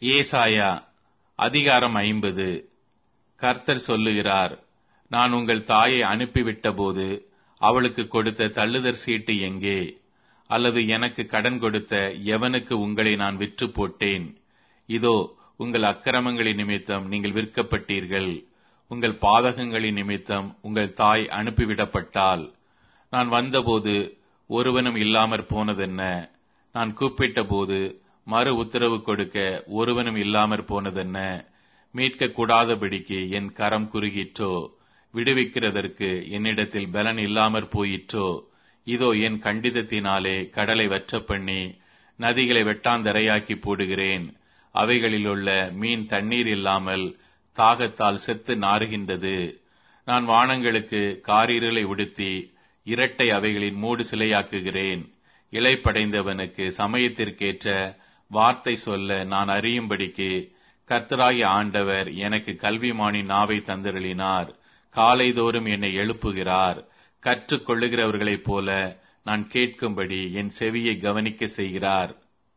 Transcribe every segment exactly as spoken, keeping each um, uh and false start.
ஏசாயா அதிகாரம் ஐம்பது. கர்த்தர் சொல்லுகிறார், நான் உங்கள் தாயை அனுப்பிவிட்டபோது அவளுக்கு கொடுத்த தள்ளுதற் சீட்டு எங்கே? அல்லது எனக்கு கடன் கொடுத்த எவனுக்கு உங்களை நான் விற்று போட்டேன்? இதோ உங்கள் அக்கிரமங்களின் நிமித்தம் நீங்கள் விற்கப்பட்டீர்கள். உங்கள் பாதகங்களின் நிமித்தம் உங்கள் தாய் அனுப்பிவிடப்பட்டாள். நான் வந்தபோது ஒருவனும் இல்லாமற் போனதென்ன? நான் கூப்பிட்ட போது மறு உத்தரவு கொடுக்க ஒருவனும் இல்லாமற் போனதென்ன? மீட்க கூடாதபடிக்கு என் கரம் குறுகிற்றோ? விடுவிக்கிறதற்கு என்னிடத்தில் பலன் இல்லாமற் போயிற்றோ? இதோ என் கண்டிதத்தினாலே கடலை வற்ற பண்ணி நதிகளை வெட்டாந்தரையாக்கி போடுகிறேன். அவைகளிலுள்ள மீன் தண்ணீர் இல்லாமல் தாகத்தால் செத்து நாறுகின்றது. நான் வானங்களுக்கு காரிருளை உடுத்தி இரட்டை அவைகளின் மூடு சிலையாக்குகிறேன். இளைப்படைந்தவனுக்கு சமயத்திற்கேற்ற வார்த்தை சொல்ல நான் அறியும்படிக்கு கர்த்தராகிய ஆண்டவர் எனக்கு கல்விமானின் நாவை தந்திரளினார். காலைதோறும் என்னை எழுப்புகிறார். கற்றுக் கொள்ளுகிறவர்களைப் போல நான் கேட்கும்படி என் செவியை கவனிக்க செய்கிறார்.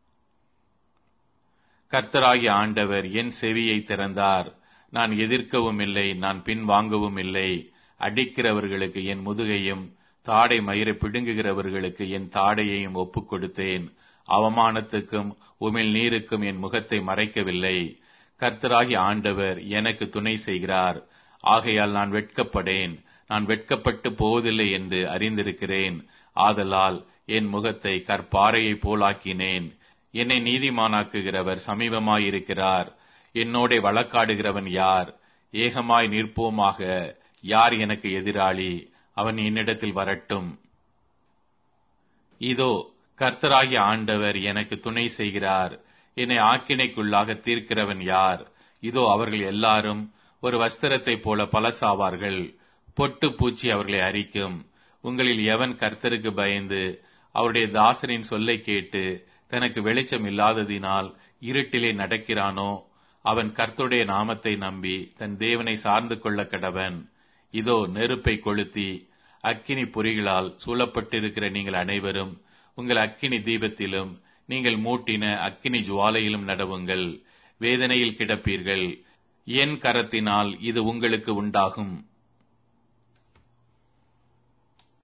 கர்த்தராகிய ஆண்டவர் என் செவியை திறந்தார். நான் எதிர்க்கவும் இல்லை, நான் பின் வாங்கவும் இல்லை. அடிக்கிறவர்களுக்கு என் முதுகையும் தாடை மயிரை பிடுங்குகிறவர்களுக்கு என் தாடையையும் ஒப்புக் கொடுத்தேன். அவமானத்துக்கும் உமிழ் நீருக்கும் என் முகத்தை மறைக்கவில்லை. கர்த்தராகிய ஆண்டவர் எனக்கு துணை செய்கிறார். ஆகையால் நான் வெட்கப்படேன். நான் வெட்கப்பட்டு போவதில்லை என்று அறிந்திருக்கிறேன். ஆதலால் என் முகத்தை கற்பாறையைப் போலாக்கினேன். என்னை நீதிமானாக்குகிறவர் சமீபமாயிருக்கிறார். என்னோடே வழக்காடுகிறவன் யார்? ஏகமாய் நிற்போமாக. யார் எனக்கு எதிராளி? அவன் என்னிடத்தில் வரட்டும். இதோ கர்த்தராகிய ஆண்டவர் எனக்கு துணை செய்கிறார். என்னை ஆக்கினைக்குள்ளாக தீர்க்கிறவன் யார்? இதோ அவர்கள் எல்லாரும் ஒரு வஸ்திரத்தைப் போல பலசாவார்கள். பொட்டு பூச்சி அவர்களை அரிக்கும். உங்களில் எவன் கர்த்தருக்கு பயந்து அவருடைய தாசரின் சொல்லை கேட்டு தனக்கு வெளிச்சம் இல்லாததினால் இருட்டிலே நடக்கிறானோ அவன் கர்த்தருடைய நாமத்தை நம்பி தன் தேவனை சார்ந்து கொள்ள கடவன். இதோ நெருப்பை கொளுத்தி அக்கினி பொறிகளால் சூழப்பட்டிருக்கிற நீங்கள் அனைவரும் உங்கள் அக்கினி தீபத்திலும் நீங்கள் மூட்டின அக்கினி ஜுவாலையிலும் நடவுங்கள். வேதனையில் கிடப்பீர்கள். என் கரத்தினால் இது உங்களுக்கு உண்டாகும்.